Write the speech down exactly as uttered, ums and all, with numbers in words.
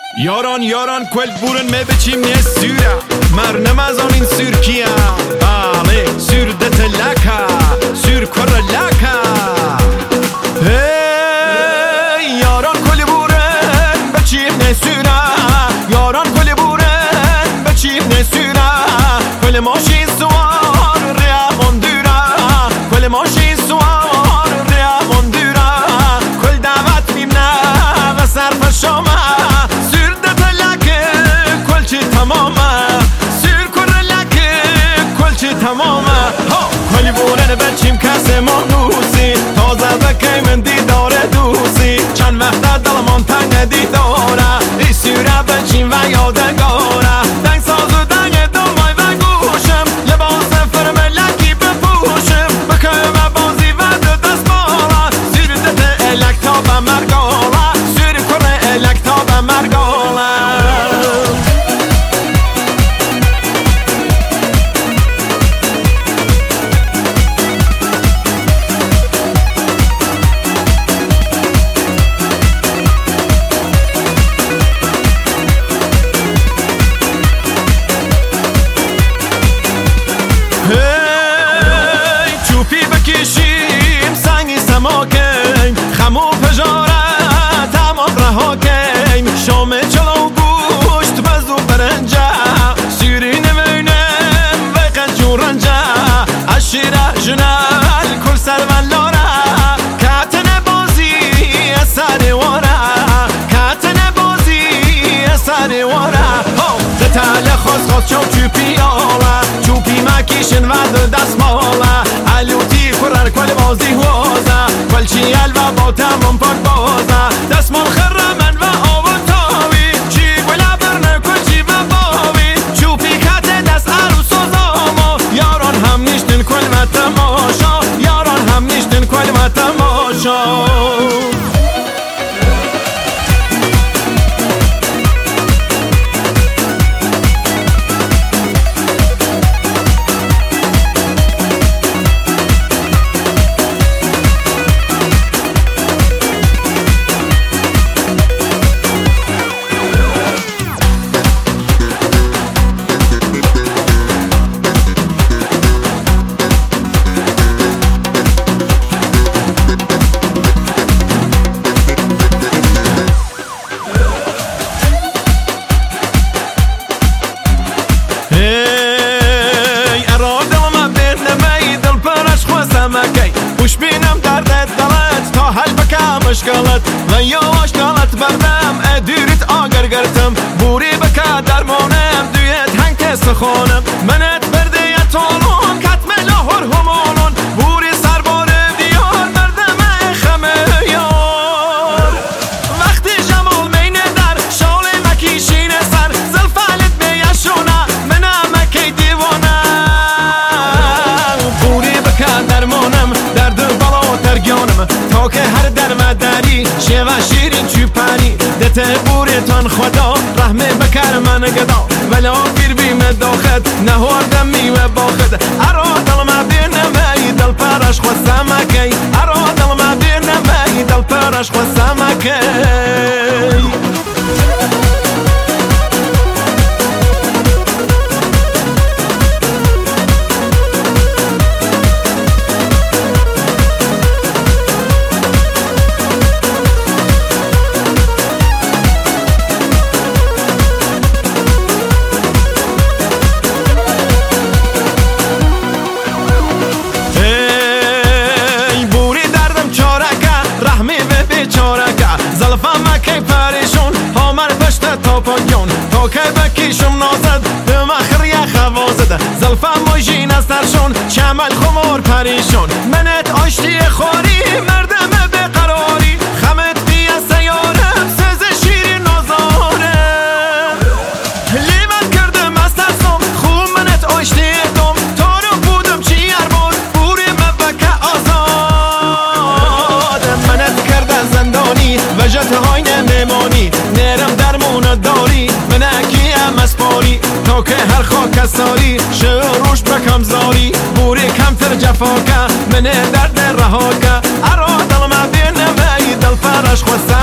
Yaran yaran quel buren me bechim ne sura Mar namazan in Sürkiya Ale sür de telaka Sür koralaka Hey yaran quel buren bechim ne sura Yaran quel buren bechim ne sura Quel moshi suar rea mondura Quel moshi suar rea mondura Quel davat mimna ve sarf shoma تمامه کلی بورن بچیم کسی مانوسی تازه بکی من دیداره دوسی چند وقت دلمان تنگ دیداره ای سیره بچیم و یادگاره دنگ ساز و دنگ دمای و گوشم لباس فرملکی بپوشم بکم بازی و دو دست بالا سیر دت الکتا به مرگاله سیر کره الکتا به مرگاله بکشیم سنگی سماکیم خمو پجارت تمام رها کیم شام چلو گوشت بزو برنجه سیری نمینم و قنجو رنجه عشیره جنال کل سرون لاره کتن بازی اثر واره کتن بازی اثر واره دتال خواست خواست چو چوپی آله چوپی مکیشن و دست ماله علوتی کرر کل بازی هوازه کل چیل و با تمام پاک بازه دست مال خرمن و آب و تاوی چی گلا برنه کل چی و باوی چوپی کت دست عروس و زاما یاران هم نیشتن کل و تماشا یاران هم نیشتن کل و تماشا خوش بینم دردت دلت تا حل بکم اشکالت و یواش دلت بردم ادیرت آگر گرتم بوری بکا درمانم دویت هنگ تست خونم منت برده یتالون کتم لاهور همالون بوری سربار دیار بردم خمه یار وقتی جمال مینه در شال مکیشین سر زلفالت بیشونه منم مکی دیوانه بوری بکا درمانم تا که هر در مداری شیوه شیرین چوپانی دته بوریتان خدا رحمه بکر من گدا ولا بیر بیم داخد نهار دمی و باخد ارا دل ما بیر نمی دل پرش خوستم اکی ارا دل ما بیر نمی دل پرش خوستم اکی تا که بکیشم نازد به مخری خوازده زلفم ماجین از ترشون چمل خمار پریشون منت آشتی خواری مردم بقراری خمت بیا سیارم سز شیرین نازارم لیمت کردم از ترسم خوب منت آشتی دم تا رو بودم چی ارباد بوری مبکه آزاد منت کرده زندانی و جت های نمیمانی نرم درمون داری منکی ام اسپاری تا که هر خاک ساری شروش بکم زاری بوری کم تر جفاکه منه درد رهاکه ارا دل ما بینه وی دل فرش خواسته